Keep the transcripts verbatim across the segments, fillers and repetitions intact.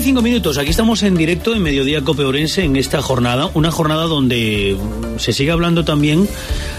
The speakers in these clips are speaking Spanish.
cinco minutos, aquí estamos en directo en Mediodía Cope Ourense en esta jornada, una jornada donde se sigue hablando también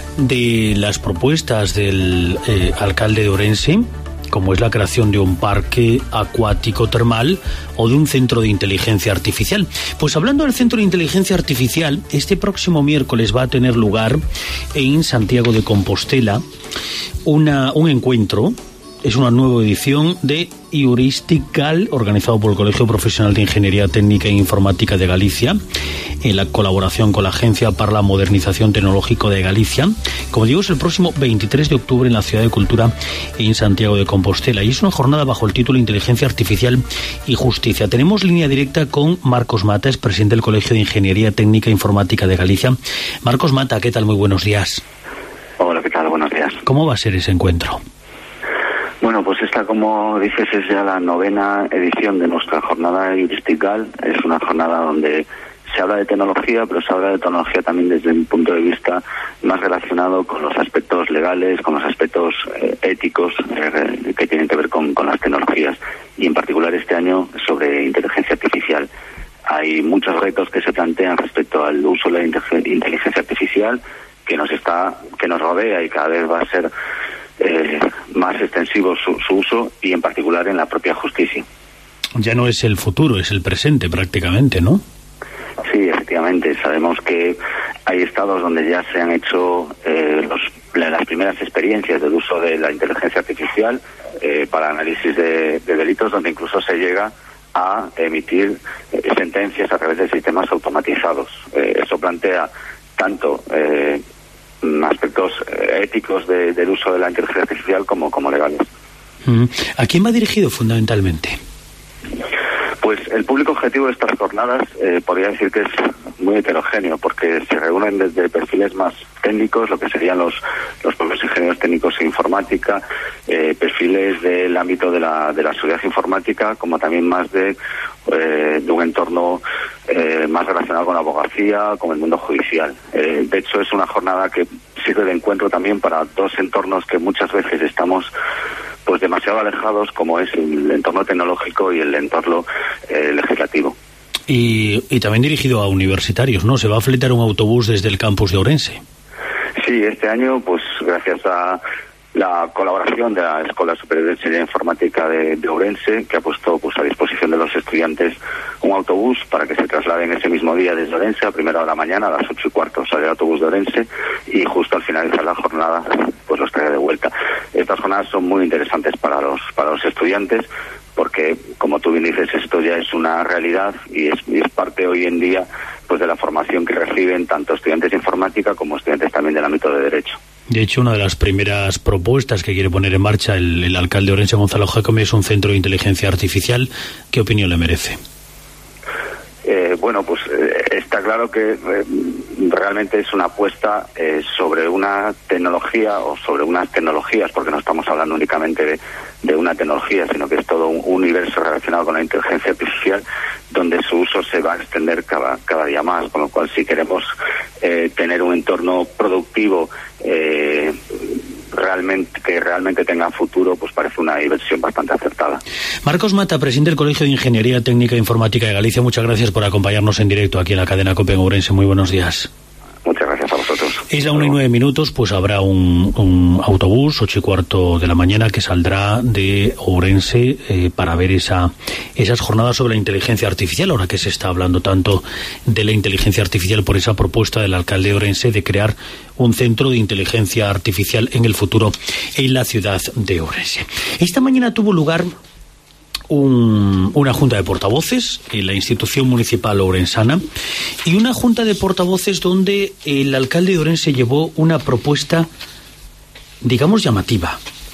de las propuestas del eh, alcalde de Ourense, como es la creación de un parque acuático termal o de un centro de inteligencia artificial. Pues hablando del centro de inteligencia artificial, este próximo miércoles va a tener lugar en Santiago de Compostela una, un encuentro. Es una nueva edición de Heuristical, organizado por el Colegio Profesional de Ingeniería Técnica e Informática de Galicia, en la colaboración con la Agencia para la Modernización Tecnológica de Galicia. Como digo, es el próximo veintitrés de octubre en la Ciudad de Cultura en Santiago de Compostela. Y es una jornada bajo el título Inteligencia Artificial y Justicia. Tenemos línea directa con Marcos Mata, es presidente del Colegio de Ingeniería Técnica e Informática de Galicia. Marcos Mata, ¿qué tal? Muy buenos días. Hola, ¿qué tal? Buenos días. ¿Cómo va a ser ese encuentro? Bueno, pues esta, como dices, es ya la novena edición de nuestra jornada Heuristical. Es una jornada donde se habla de tecnología, pero se habla de tecnología también desde un punto de vista más relacionado con los aspectos legales, con los aspectos eh, éticos eh, que tienen que ver con, con las tecnologías. Y en particular este año sobre inteligencia artificial. Hay muchos retos que se plantean respecto al uso de la inteligencia artificial que nos está, que nos rodea y cada vez va a ser Eh, más extensivo su, su uso, y en particular en la propia justicia. Ya no es el futuro, es el presente prácticamente, ¿no? Sí, efectivamente. Sabemos que hay estados donde ya se han hecho eh, los, las primeras experiencias del uso de la inteligencia artificial eh, para análisis de, de delitos, donde incluso se llega a emitir eh, sentencias a través de sistemas automatizados. Eh, eso plantea tanto eh, aspectos éticos de, del uso de la inteligencia artificial como, como legales. ¿A quién va dirigido fundamentalmente? Pues el público objetivo de estas jornadas eh, podría decir que es muy heterogéneo, porque se reúnen desde perfiles más técnicos, lo que serían los los propios ingenieros técnicos e informática, eh, perfiles del ámbito de la de la seguridad informática, como también más de, eh, de un entorno eh, más relacionado con la abogacía, con el mundo judicial. Eh, de hecho, es una jornada que sirve de encuentro también para dos entornos que muchas veces estamos pues demasiado alejados, como es el entorno tecnológico y el entorno eh, legislativo. Y, y también dirigido a universitarios, ¿no? Se va a fletar un autobús desde el campus de Ourense. Sí, este año, pues gracias a la colaboración de la Escuela Superior de Ingeniería Informática de, de Ourense, que ha puesto pues a disposición de los estudiantes un autobús para que se trasladen ese mismo día desde Ourense a primera hora de la mañana, a las ocho y cuarto sale el autobús de Ourense, y justo al finalizar la jornada pues los trae de vuelta. Estas jornadas son muy interesantes para los para los estudiantes, porque, como tú bien dices, esto ya es una realidad y es, y es parte hoy en día pues de la formación que reciben tanto estudiantes de informática como estudiantes también del ámbito de derecho. De hecho, una de las primeras propuestas que quiere poner en marcha el, el alcalde de Ourense, Gonzalo Jácome, es un centro de inteligencia artificial. ¿Qué opinión le merece? Eh, bueno, pues eh, está claro que eh, realmente es una apuesta eh, sobre una tecnología o sobre unas tecnologías, porque no estamos hablando únicamente de, de una tecnología, sino que es todo un universo relacionado con la inteligencia artificial, donde su uso se va a extender cada, cada día más, con lo cual si queremos eh, tener un entorno productivo eh, realmente que realmente tenga futuro, pues parece una inversión bastante acertada. Marcos Mata, presidente del Colegio de Ingeniería Técnica e Informática de Galicia, muchas gracias por acompañarnos en directo aquí en la cadena COPE en Ourense. Muy buenos días. Muchas gracias a vosotros. Es la una y nueve minutos, pues habrá un, un autobús, ocho y cuarto de la mañana, que saldrá de Ourense eh, para ver esa esas jornadas sobre la inteligencia artificial, ahora que se está hablando tanto de la inteligencia artificial por esa propuesta del alcalde de Ourense de crear un centro de inteligencia artificial en el futuro en la ciudad de Ourense. Esta mañana tuvo lugar Un, una junta de portavoces en la institución municipal ourensana y una junta de portavoces donde el alcalde de Ourense llevó una propuesta, digamos, llamativa,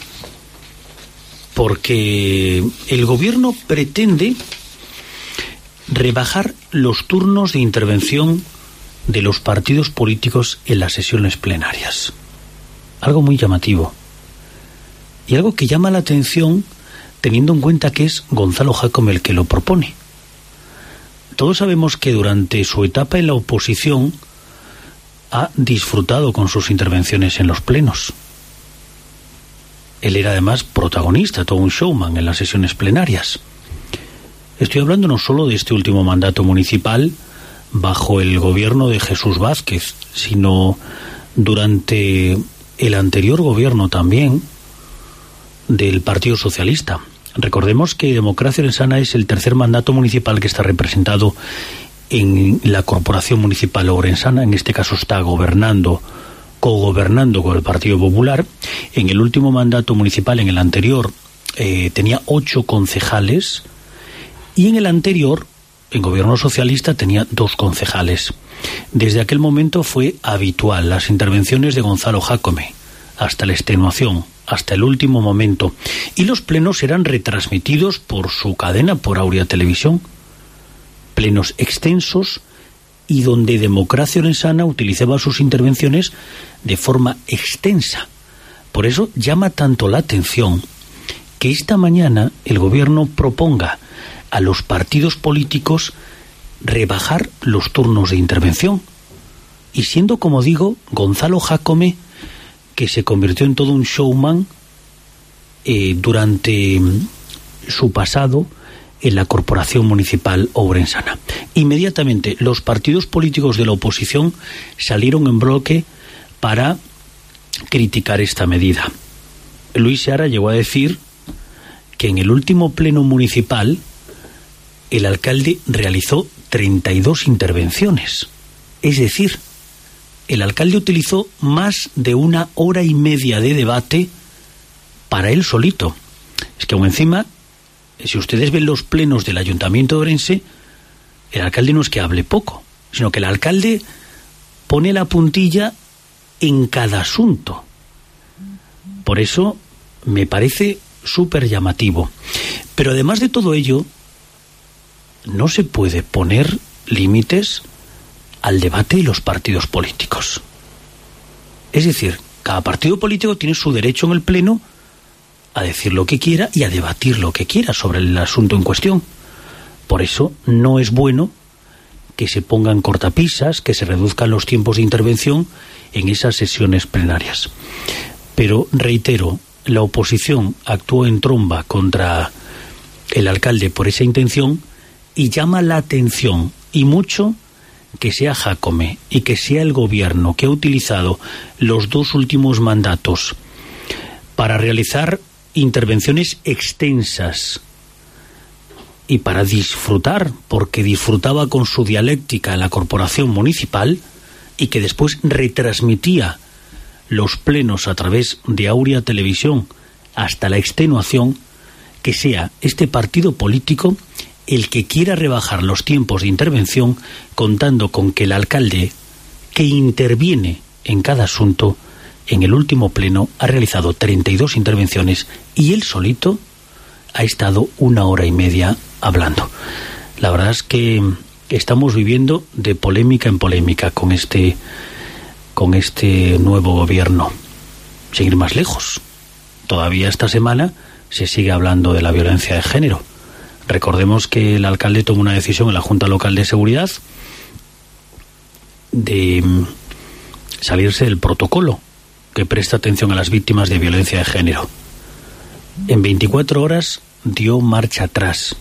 porque el gobierno pretende rebajar los turnos de intervención de los partidos políticos en las sesiones plenarias. Algo muy llamativo y algo que llama la atención, teniendo en cuenta que es Gonzalo Jácome el que lo propone. Todos sabemos que durante su etapa en la oposición ha disfrutado con sus intervenciones en los plenos. Él era además protagonista, todo un showman en las sesiones plenarias. Estoy hablando no solo de este último mandato municipal bajo el gobierno de Jesús Vázquez, sino durante el anterior gobierno también del Partido Socialista. Recordemos que Democracia Orensana es el tercer mandato municipal que está representado en la Corporación Municipal Orensana. En este caso está gobernando, cogobernando con el Partido Popular. En el último mandato municipal, en el anterior, eh, tenía ocho concejales, y en el anterior, en gobierno socialista, tenía dos concejales. Desde aquel momento fue habitual las intervenciones de Gonzalo Jácome, hasta la extenuación, hasta el último momento, y los plenos eran retransmitidos por su cadena, por Aurea Televisión, plenos extensos, y donde Democracia Orensana utilizaba sus intervenciones de forma extensa. Por eso llama tanto la atención que esta mañana el gobierno proponga a los partidos políticos rebajar los turnos de intervención, y siendo, como digo, Gonzalo Jácome, que se convirtió en todo un showman eh, durante su pasado en la Corporación Municipal Orensana. Inmediatamente los partidos políticos de la oposición salieron en bloque para criticar esta medida. Luis Seara llegó a decir que en el último pleno municipal el alcalde realizó treinta y dos intervenciones. Es decir, el alcalde utilizó más de una hora y media de debate para él solito. Es que aún encima, si ustedes ven los plenos del Ayuntamiento de Orense, el alcalde no es que hable poco, sino que el alcalde pone la puntilla en cada asunto. Por eso me parece súper llamativo. Pero además de todo ello, no se puede poner límites al debate de los partidos políticos. Es decir, cada partido político tiene su derecho en el pleno a decir lo que quiera y a debatir lo que quiera sobre el asunto en cuestión. Por eso no es bueno que se pongan cortapisas, que se reduzcan los tiempos de intervención en esas sesiones plenarias. Pero reitero, la oposición actuó en tromba contra el alcalde por esa intención, y llama la atención y mucho que sea Jácome y que sea el gobierno que ha utilizado los dos últimos mandatos para realizar intervenciones extensas y para disfrutar, porque disfrutaba con su dialéctica en la corporación municipal, y que después retransmitía los plenos a través de Aurea Televisión hasta la extenuación, que sea este partido político el que quiera rebajar los tiempos de intervención, contando con que el alcalde que interviene en cada asunto en el último pleno ha realizado treinta y dos intervenciones y él solito ha estado una hora y media hablando. La verdad es que estamos viviendo de polémica en polémica con este con este nuevo gobierno. Sin ir más lejos, todavía esta semana se sigue hablando de la violencia de género. Recordemos que el alcalde tomó una decisión en la Junta Local de Seguridad de salirse del protocolo que presta atención a las víctimas de violencia de género. En veinticuatro horas dio marcha atrás.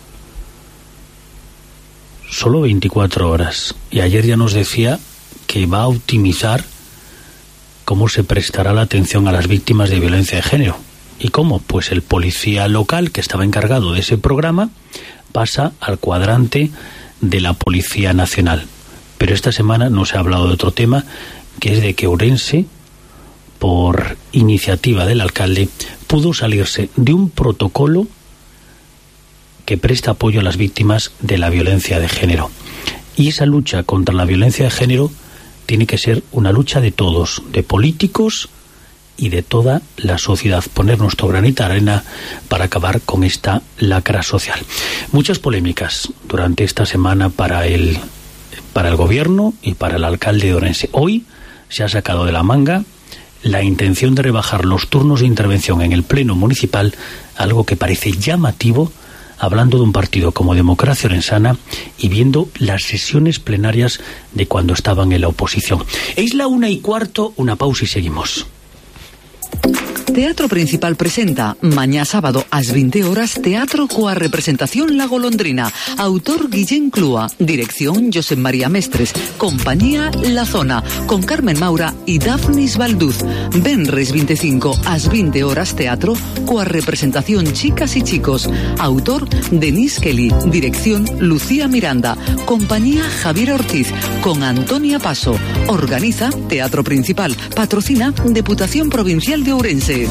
Solo veinticuatro horas. Y ayer ya nos decía que va a optimizar cómo se prestará la atención a las víctimas de violencia de género. ¿Y cómo? Pues el policía local que estaba encargado de ese programa pasa al cuadrante de la Policía Nacional. Pero esta semana no se ha hablado de otro tema, que es de que Orense, por iniciativa del alcalde, pudo salirse de un protocolo que presta apoyo a las víctimas de la violencia de género. Y esa lucha contra la violencia de género tiene que ser una lucha de todos, de políticos y de toda la sociedad, poner nuestro granito de arena para acabar con esta lacra social. Muchas polémicas durante esta semana para el, para el gobierno y para el alcalde de Orense. Hoy se ha sacado de la manga la intención de rebajar los turnos de intervención en el pleno municipal, algo que parece llamativo, hablando de un partido como Democracia Orensana y viendo las sesiones plenarias de cuando estaban en la oposición. Es la una y cuarto, una pausa y seguimos. Teatro Principal presenta mañá sábado ás veinte horas teatro coa representación La Golondrina. Autor Guillén Clua, dirección José María Mestres, compañía La Zona, con Carmen Maura y Dafnis Valduz. Venres veinticinco ás veinte horas teatro coa representación Chicas y Chicos. Autor Denise Kelly, dirección Lucía Miranda, compañía Javier Ortiz, con Antonia Paso. Organiza Teatro Principal, patrocina Deputación Provincial de Ourense.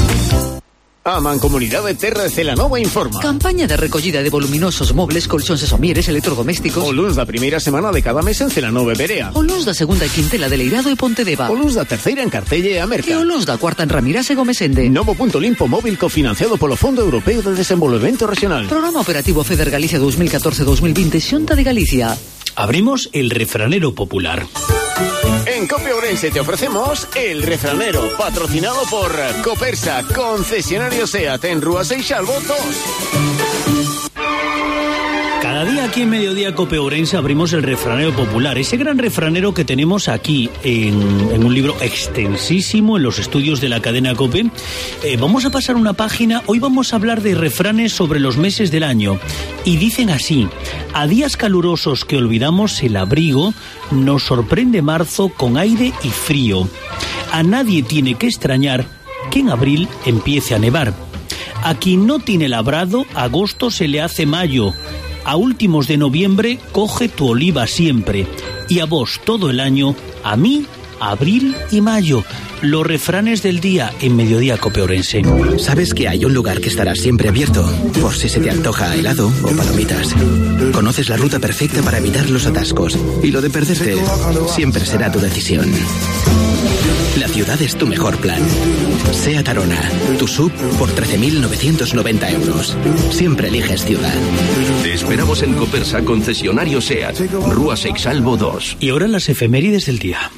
A Mancomunidade Terra de Celanova informa. Campaña de recollida de voluminosos mobles, colchones e somieres, electrodomésticos. O luns da primeira semana de cada mes en Celanova e Berea. O luns da segunda e quintela de Leirado e Pontedeva. O luns da terceira en Cartelle e a Merca. E o luns da cuarta en Ramirás e Gomesende. Novo punto limpo móvil cofinanciado polo Fondo Europeo de Desenvolvemento Regional. Programa Operativo FEDER Galicia dos mil catorce dos mil veinte, Xunta de Galicia. Abrimos el refranero popular. En Cope Ourense te ofrecemos el refranero, patrocinado por Copersa, concesionario SEAT en Rúa Seixalvo dos. Cada día aquí en Mediodía Cope Ourense abrimos el refranero popular, ese gran refranero que tenemos aquí en, en un libro extensísimo en los estudios de la cadena Cope. Eh, vamos a pasar una página, hoy vamos a hablar de refranes sobre los meses del año y dicen así: a días calurosos que olvidamos el abrigo, nos sorprende marzo con aire y frío. A nadie tiene que extrañar que en abril empiece a nevar. A quien no tiene labrado, agosto se le hace mayo. A últimos de noviembre coge tu oliva siempre, y a vos todo el año, a mí, abril y mayo. Los refranes del día en Mediodía Cope Ourense. ¿Sabes que hay un lugar que estará siempre abierto por si se te antoja helado o palomitas? Conoces la ruta perfecta para evitar los atascos, y lo de perderte siempre será tu decisión. La ciudad es tu mejor plan. SEAT Arona, tu sub por trece mil novecientos noventa euros. Siempre eliges ciudad. Te esperamos en Copersa, concesionario SEAT, Rúa Seixalvo dos. Y ahora las efemérides del día.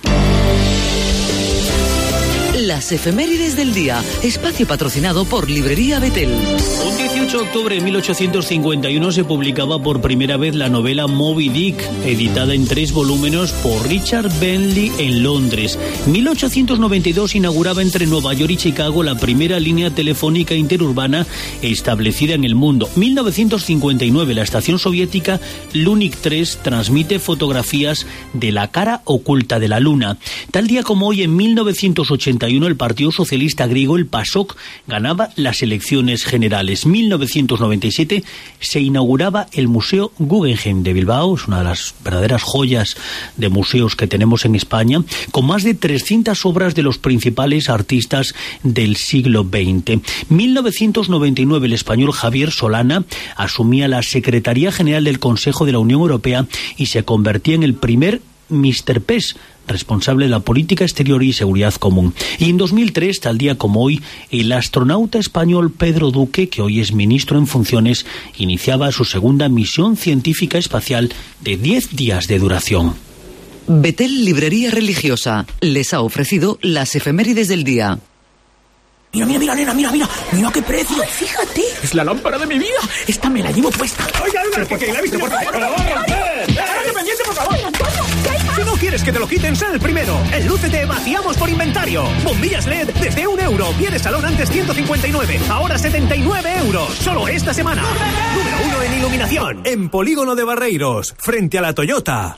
Las efemérides del día, espacio patrocinado por Librería Betel. Un dieciocho de octubre de mil ochocientos cincuenta y uno se publicaba por primera vez la novela Moby Dick, editada en tres volúmenes por Richard Bentley en Londres. mil ochocientos noventa y dos inauguraba entre Nueva York y Chicago la primera línea telefónica interurbana establecida en el mundo. mil novecientos cincuenta y nueve la estación soviética Lunik tres transmite fotografías de la cara oculta de la Luna. Tal día como hoy, en mil novecientos ochenta y uno, el Partido Socialista griego, el PASOK, ganaba las elecciones generales. mil novecientos noventa y siete se inauguraba el Museo Guggenheim de Bilbao, es una de las verdaderas joyas de museos que tenemos en España, con más de trescientas obras de los principales artistas del siglo veinte. mil novecientos noventa y nueve el español Javier Solana asumía la Secretaría General del Consejo de la Unión Europea y se convertía en el primer míster P E S, responsable de la política exterior y seguridad común. Y en dos mil tres, tal día como hoy, el astronauta español Pedro Duque, que hoy es ministro en funciones, iniciaba su segunda misión científica espacial de diez días de duración. Betel Librería Religiosa les ha ofrecido las efemérides del día. Mira, mira, mira, nena, mira, mira, mira qué precio. Ay, fíjate. Es la lámpara de mi vida. Esta me la llevo puesta. Oiga, oiga, que, que la he visto, por favor. ¡Estate pendiente, por favor! Si no quieres que te lo quiten, sé el primero. En Lúcete vaciamos por inventario. Bombillas L E D desde un euro. Pie de salón antes ciento cincuenta y nueve. Ahora setenta y nueve euros. Solo esta semana. Número uno en iluminación. En Polígono de Barreiros, frente a la Toyota.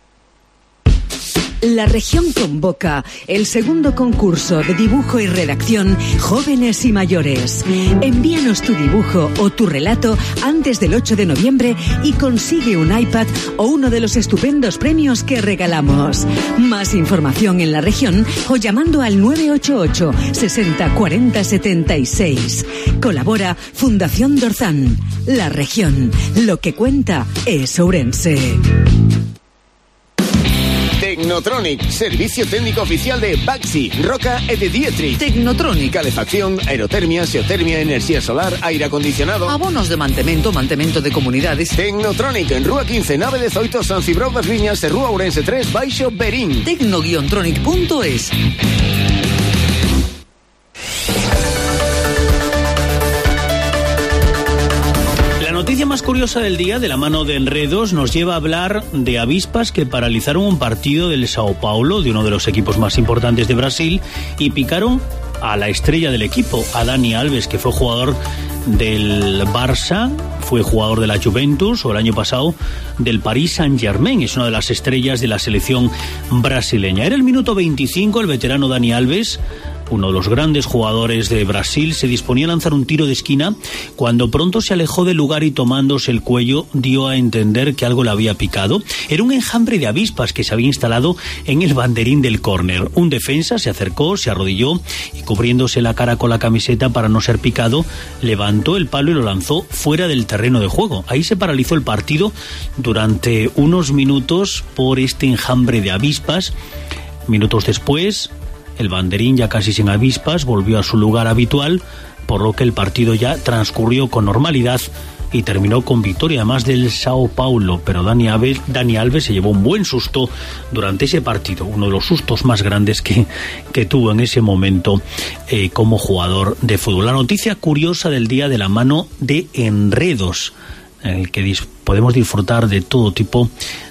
La región convoca el segundo concurso de dibujo y redacción Jóvenes y Mayores. Envíanos tu dibujo o tu relato antes del ocho de noviembre y consigue un iPad o uno de los estupendos premios que regalamos. Más información en la región o llamando al nueve ocho ocho, sesenta, cuarenta, setenta y seis. Colabora Fundación Dorzán. La región. Lo que cuenta es Ourense. Tecnotronic, servicio técnico oficial de Baxi, Roca e de Dietrich. Tecnotronic. Calefacción, aerotermia, xeotermia, enerxía solar, aire acondicionado. Abonos de mantemento, mantemento de comunidades. Tecnotronic, en Rúa quince, nave dezoito, San Cibrao das Viñas e Rúa Ourense tres, Baixo Berín. Tecno guion tronic punto es. La noticia más curiosa del día, de la mano de Enredos, nos lleva a hablar de avispas que paralizaron un partido del Sao Paulo, de uno de los equipos más importantes de Brasil, y picaron a la estrella del equipo, a Dani Alves, que fue jugador del Barça, fue jugador de la Juventus o el año pasado del Paris Saint-Germain. Es una de las estrellas de la selección brasileña. Era el minuto veinticinco, el veterano Dani Alves, uno de los grandes jugadores de Brasil, se disponía a lanzar un tiro de esquina cuando pronto se alejó del lugar y tomándose el cuello dio a entender que algo le había picado. Era un enjambre de avispas que se había instalado en el banderín del córner. Un defensa se acercó, se arrodilló y cubriéndose la cara con la camiseta para no ser picado, levantó el palo y lo lanzó fuera del terreno de juego. Ahí se paralizó el partido durante unos minutos por este enjambre de avispas. Minutos después, el banderín, ya casi sin avispas, volvió a su lugar habitual, por lo que el partido ya transcurrió con normalidad y terminó con victoria, además del Sao Paulo. Pero Dani Alves, Dani Alves se llevó un buen susto durante ese partido, uno de los sustos más grandes que, que tuvo en ese momento eh, como jugador de fútbol. La noticia curiosa del día, de la mano de Enredos, en el que dis- podemos disfrutar de todo tipo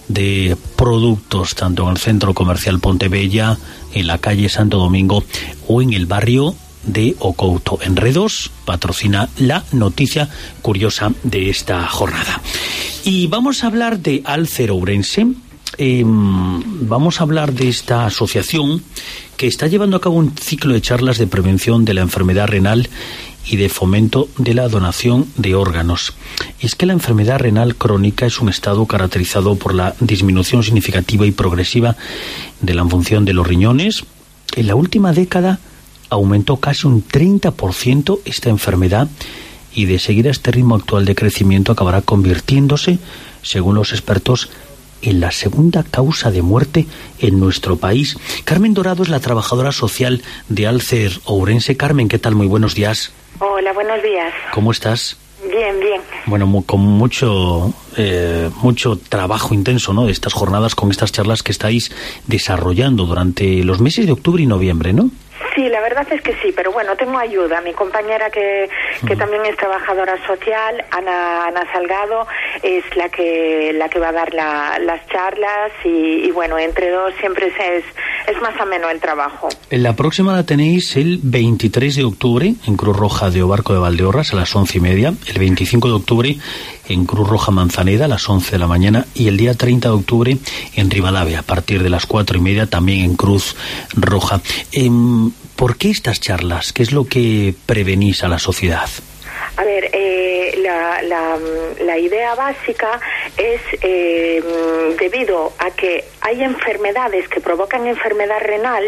de productos, tanto en el centro comercial Pontebella, en la calle Santo Domingo o en el barrio de Ocouto. Enredos patrocina la noticia curiosa de esta jornada. Y vamos a hablar de Alcer Ourense. Eh, vamos a hablar de esta asociación que está llevando a cabo un ciclo de charlas de prevención de la enfermedad renal y de fomento de la donación de órganos. Y es que la enfermedad renal crónica es un estado caracterizado por la disminución significativa y progresiva de la función de los riñones. En la última década aumentó casi un treinta por ciento esta enfermedad y de seguir a este ritmo actual de crecimiento acabará convirtiéndose, según los expertos, en la segunda causa de muerte en nuestro país. Carmen Dorado es la trabajadora social de Alcer Ourense. Carmen, ¿qué tal? Muy buenos días. Hola, buenos días. ¿Cómo estás? Bien, bien. Bueno, mu- con mucho eh, mucho trabajo intenso, ¿no?, de estas jornadas, con estas charlas que estáis desarrollando durante los meses de octubre y noviembre, ¿no? Sí, la verdad es que sí, pero bueno, tengo ayuda. Mi compañera que, que uh-huh. también es trabajadora social, Ana, Ana Salgado, es la que la que va a dar la, las charlas y, y bueno, entre dos siempre es, es más ameno el trabajo. La próxima la tenéis el veintitrés de octubre en Cruz Roja de Obarco de Valdeorras a las once y media, el veinticinco de octubre en Cruz Roja Manzaneda a las once de la mañana y el día treinta de octubre en Rivadavia a partir de las cuatro y media también en Cruz Roja. Eh, ¿Por qué estas charlas? ¿Qué es lo que prevenís a la sociedad? A ver, eh, la, la, la idea básica es eh, debido a que hay enfermedades que provocan enfermedad renal,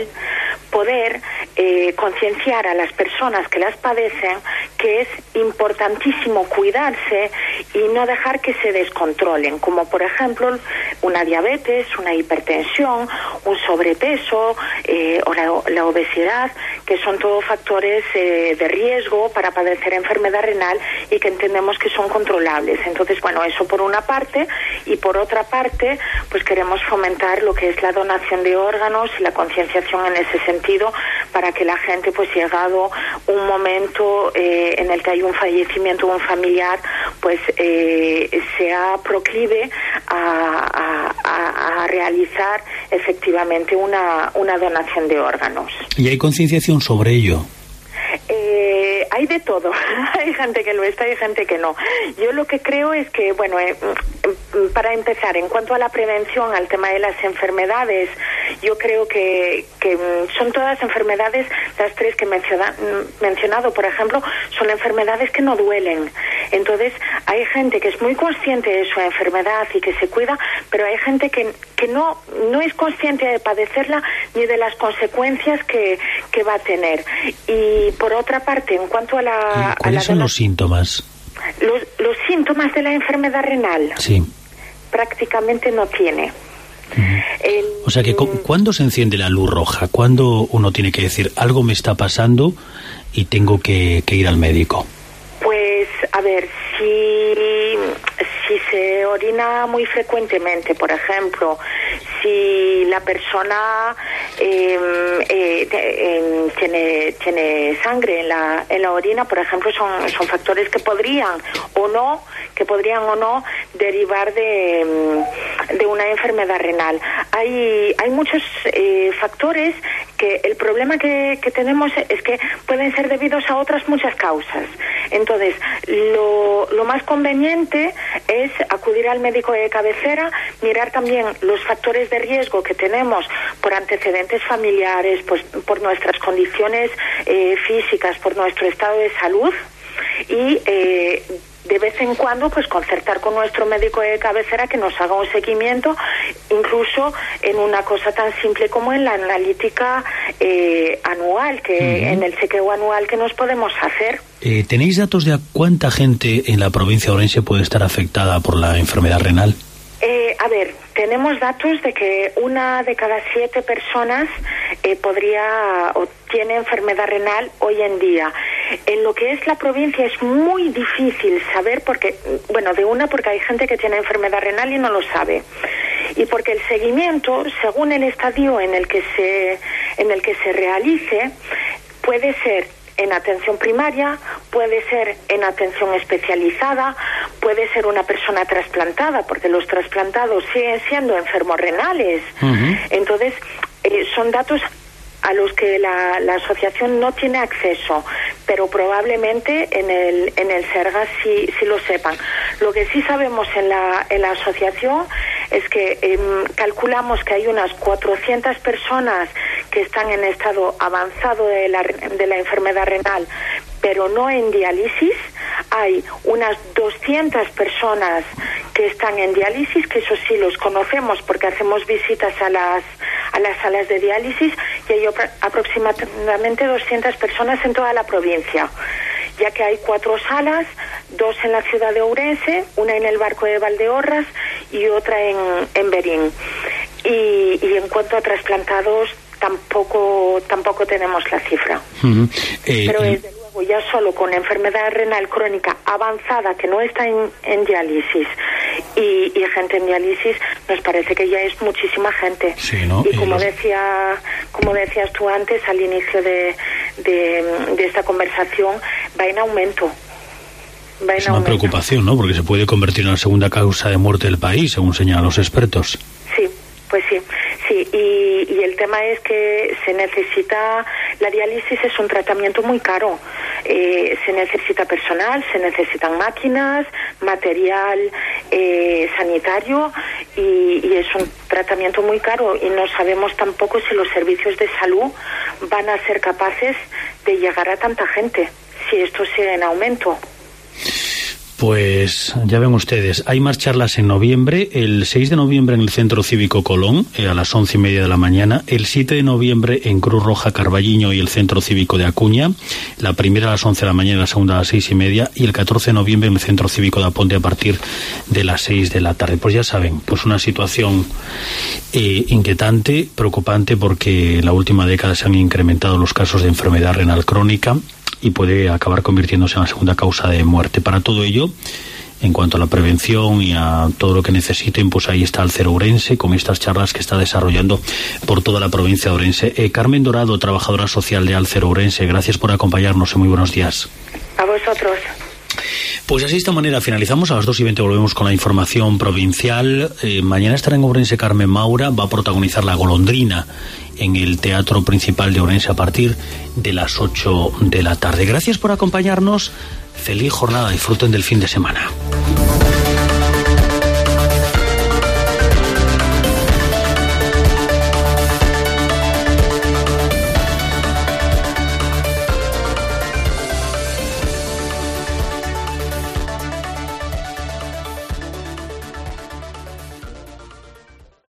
poder eh, concienciar a las personas que las padecen que es importantísimo cuidarse y no dejar que se descontrolen, como por ejemplo una diabetes, una hipertensión, un sobrepeso eh, o la, la obesidad, que son todos factores eh, de riesgo para padecer enfermedad renal y que entendemos que son controlables. Entonces, bueno, eso por una parte, y por otra parte, pues queremos fomentar lo que es la donación de órganos y la concienciación en ese sentido, para que la gente, pues llegado un momento eh, en el que hay un fallecimiento de un familiar, pues eh, sea proclive a, a, a realizar efectivamente una, una donación de órganos. ¿Y hay concienciación sobre ello? Eh, hay de todo. Hay gente que lo está y hay gente que no. Yo lo que creo es que, bueno, eh, para empezar, en cuanto a la prevención, al tema de las enfermedades, yo creo que, que son todas enfermedades, las tres que he menciona, mencionado, por ejemplo, son enfermedades que no duelen. Entonces, hay gente que es muy consciente de su enfermedad y que se cuida, pero hay gente que, que no, no es consciente de padecerla ni de las consecuencias que, que va a tener. Y por otra parte, en cuanto a la... ¿Cuáles a la son los síntomas? Los, los síntomas de la enfermedad renal. Sí. Prácticamente no tiene. Uh-huh. El, o sea que, ¿cuándo se enciende la luz roja? ¿Cuándo uno tiene que decir, algo me está pasando y tengo que, que ir al médico? Pues, a ver, si, si se orina muy frecuentemente, por ejemplo, si la persona eh, eh, eh, tiene, tiene sangre en la, en la orina, por ejemplo, son, son factores que podrían o no, que podrían o no derivar de, de una enfermedad renal. Hay, hay muchos eh, factores que porque el problema que, que tenemos es que pueden ser debidos a otras muchas causas. Entonces, lo, lo más conveniente es acudir al médico de cabecera, mirar también los factores de riesgo que tenemos por antecedentes familiares, pues por nuestras condiciones eh, físicas, por nuestro estado de salud y eh, de vez en cuando pues concertar con nuestro médico de cabecera que nos haga un seguimiento, incluso en una cosa tan simple como en la analítica eh, anual, que uh-huh. en el chequeo anual que nos podemos hacer. Eh, ¿Tenéis datos de a cuánta gente en la provincia de Ourense puede estar afectada por la enfermedad renal? Eh, a ver, tenemos datos de que una de cada siete personas eh, podría o tiene enfermedad renal hoy en día. En lo que es la provincia es muy difícil saber porque, bueno, de una porque hay gente que tiene enfermedad renal y no lo sabe. Y porque el seguimiento, según el estadio en el que se, en el que se realice, puede ser en atención primaria, puede ser en atención especializada, puede ser una persona trasplantada, porque los trasplantados siguen siendo enfermos renales. Uh-huh. Entonces, eh, son datos a los que la, la asociación no tiene acceso, pero probablemente en el en el Sergas sí, sí lo sepan. Lo que sí sabemos en la en la asociación es que eh, calculamos que hay unas cuatrocientas personas que están en estado avanzado de la, de la enfermedad renal, pero no en diálisis. Hay unas doscientas personas que están en diálisis, que eso sí los conocemos porque hacemos visitas a las a las salas de diálisis, y hay aproximadamente doscientas personas en toda la provincia, ya que hay cuatro salas, dos en la ciudad de Ourense, una en el Barco de Valdeorras y otra en, en Berín. Y, y en cuanto a trasplantados, tampoco tampoco tenemos la cifra. Uh-huh. eh, Pero desde luego, ya solo con enfermedad renal crónica avanzada que no está en, en diálisis y, y gente en diálisis, nos parece que ya es muchísima gente. Sí, ¿no? Y como decía como decías tú antes al inicio de, de, de esta conversación, va en aumento. Va en es una aumento. Preocupación, ¿no? Porque se puede convertir en la segunda causa de muerte del país, según señalan los expertos. Sí. Pues sí, sí, y, y el tema es que se necesita, la diálisis es un tratamiento muy caro, eh, se necesita personal, se necesitan máquinas, material eh, sanitario y, y es un tratamiento muy caro y no sabemos tampoco si los servicios de salud van a ser capaces de llegar a tanta gente, si esto sigue en aumento. Pues ya ven ustedes, hay más charlas en noviembre, el seis de noviembre en el Centro Cívico Colón, eh, a las once y media de la mañana, el siete de noviembre en Cruz Roja Carballiño y el Centro Cívico de Acuña, la primera a las once de la mañana y la segunda a las seis y media, y el catorce de noviembre en el Centro Cívico de Aponte a partir de las seis de la tarde. Pues ya saben, pues una situación eh, inquietante, preocupante, porque en la última década se han incrementado los casos de enfermedad renal crónica y puede acabar convirtiéndose en la segunda causa de muerte. Para todo ello, en cuanto a la prevención y a todo lo que necesiten, pues ahí está Alcer Ourense, con estas charlas que está desarrollando por toda la provincia de Ourense. Eh, Carmen Dorado, trabajadora social de Alcer Ourense, gracias por acompañarnos y muy buenos días. A vosotros. Pues así de esta manera finalizamos. A las dos y veinte volvemos con la información provincial. Eh, mañana estará en Ourense Carmen Maura, va a protagonizar La Golondrina en el Teatro Principal de Ourense a partir de las ocho de la tarde. Gracias por acompañarnos. Feliz jornada, disfruten del fin de semana.